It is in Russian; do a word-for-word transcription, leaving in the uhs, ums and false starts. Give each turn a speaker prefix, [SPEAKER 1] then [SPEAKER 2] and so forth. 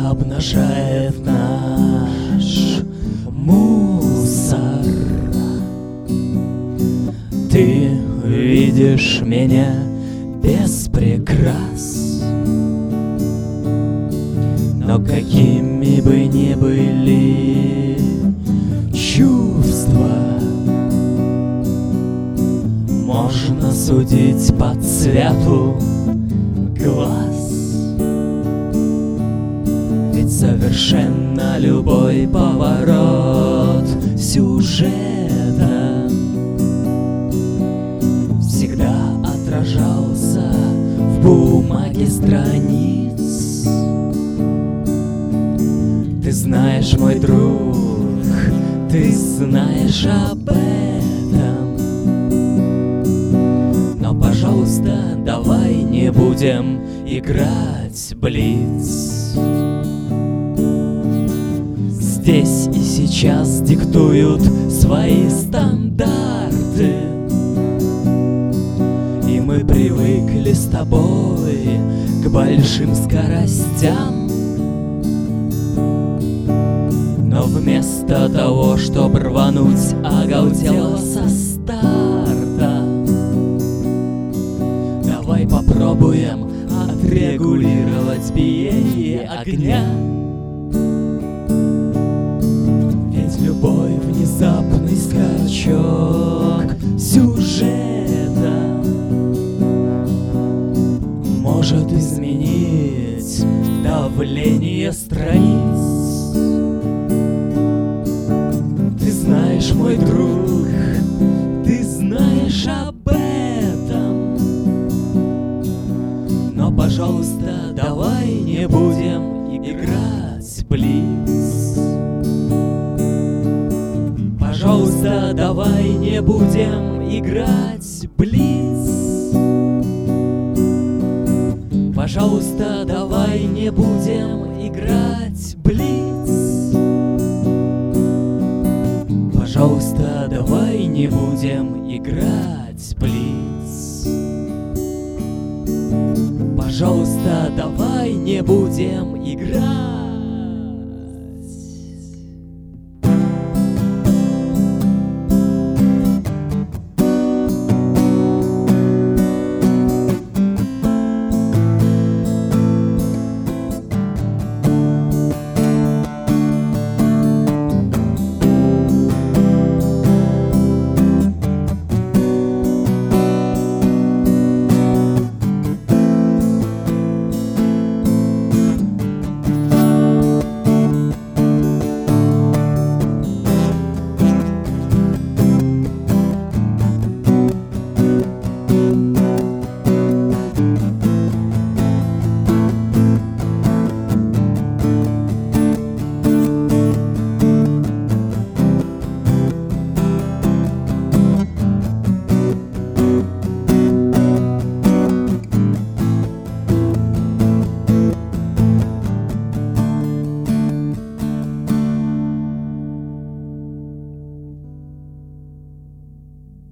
[SPEAKER 1] обнажает наш мусор. Ты видишь меня без прикрас, но какими бы ни были чувства, можно судить по цвету глаз. Ведь совершенно любой поворот сюжета всегда отражался в бумаге страниц. Ты знаешь, мой друг, ты знаешь об этом, но, пожалуйста, давай не будем играть блиц. Здесь и сейчас диктуют свои стандарты, и мы привыкли с тобой к большим скоростям. Но вместо того, чтобы рвануть оголтело со старта, давай попробуем отрегулировать биение огня. Ведь любой внезапный скачок сюжета может изменить давление страниц. Ты знаешь, мой друг, ты знаешь об этом, но, пожалуйста, давай не будем играть блиц. Пожалуйста, давай не будем играть блиц. Пожалуйста, давай не будем играть блиц. Пожалуйста, давай не будем играть блиц. Пожалуйста, давай не будем играть